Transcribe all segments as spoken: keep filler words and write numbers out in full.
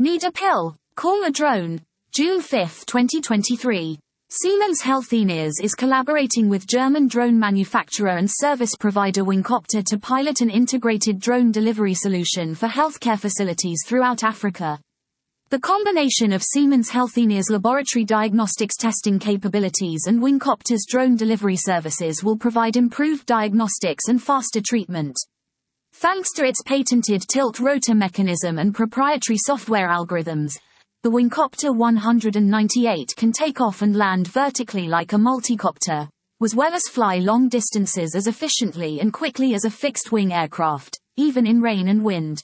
Need a pill? Call a drone. June fifth, twenty twenty-three. Siemens Healthineers is collaborating with German drone manufacturer and service provider Wingcopter to pilot an integrated drone delivery solution for healthcare facilities throughout Africa. The combination of Siemens Healthineers' laboratory diagnostics testing capabilities and Wingcopter's drone delivery services will provide improved diagnostics and faster treatment. Thanks to its patented tilt-rotor mechanism and proprietary software algorithms, the Wingcopter one ninety-eight can take off and land vertically like a multicopter, as well as fly long distances as efficiently and quickly as a fixed-wing aircraft, even in rain and wind.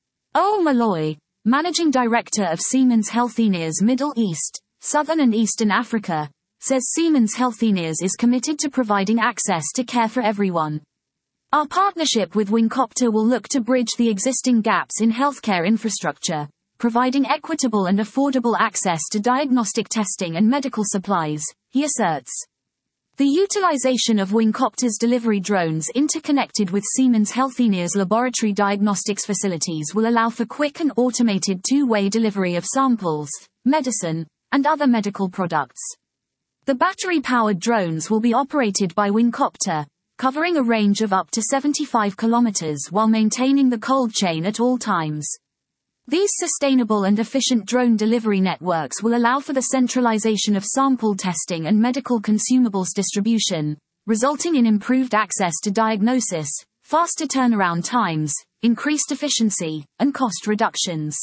Ol Malloy, Managing Director of Siemens Healthineers Middle East, Southern and Eastern Africa, says Siemens Healthineers is committed to providing access to care for everyone. Our partnership with Wingcopter will look to bridge the existing gaps in healthcare infrastructure, providing equitable and affordable access to diagnostic testing and medical supplies, he asserts. The utilization of Wingcopter's delivery drones interconnected with Siemens Healthineers' laboratory diagnostics facilities will allow for quick and automated two-way delivery of samples, medicine, and other medical products. The battery-powered drones will be operated by Wingcopter, covering a range of up to seventy-five kilometers while maintaining the cold chain at all times. These sustainable and efficient drone delivery networks will allow for the centralization of sample testing and medical consumables distribution, resulting in improved access to diagnosis, faster turnaround times, increased efficiency, and cost reductions.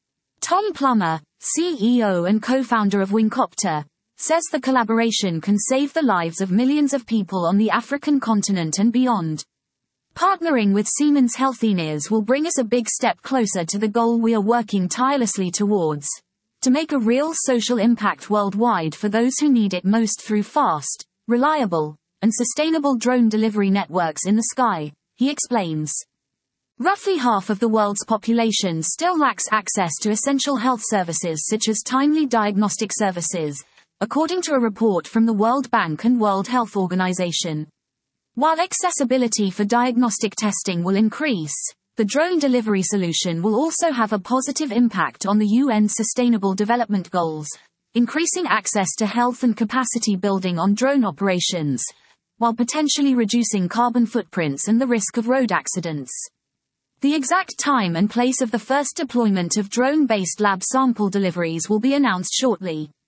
Tom Plummer, C E O and co-founder of Wingcopter, says the collaboration can save the lives of millions of people on the African continent and beyond. Partnering with Siemens Healthineers will bring us a big step closer to the goal we are working tirelessly towards, to make a real social impact worldwide for those who need it most through fast, reliable, and sustainable drone delivery networks in the sky, he explains. Roughly half of the world's population still lacks access to essential health services such as timely diagnostic services, according to a report from the World Bank and World Health Organization. While accessibility for diagnostic testing will increase, the drone delivery solution will also have a positive impact on the U N Sustainable Development Goals, increasing access to health and capacity building on drone operations, while potentially reducing carbon footprints and the risk of road accidents. The exact time and place of the first deployment of drone-based lab sample deliveries will be announced shortly,